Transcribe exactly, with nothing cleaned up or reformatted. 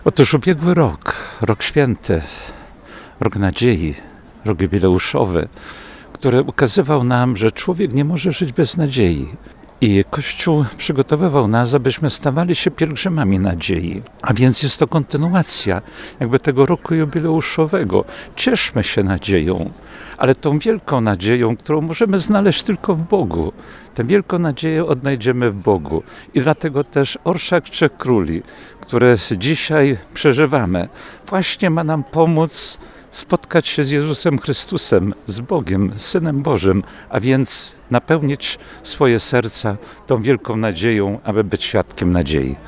Otóż ubiegły rok, rok święty, rok nadziei, rok jubileuszowy, który ukazywał nam, że człowiek nie może żyć bez nadziei. I Kościół przygotowywał nas, abyśmy stawali się pielgrzymami nadziei. A więc jest to kontynuacja jakby tego roku jubileuszowego. Cieszmy się nadzieją, ale tą wielką nadzieją, którą możemy znaleźć tylko w Bogu. Tę wielką nadzieję odnajdziemy w Bogu. I dlatego też Orszak Trzech Króli, które dzisiaj przeżywamy, właśnie ma nam pomóc spotkać się z Jezusem Chrystusem, z Bogiem, Synem Bożym, a więc napełnić swoje serca tą wielką nadzieją, aby być świadkiem nadziei.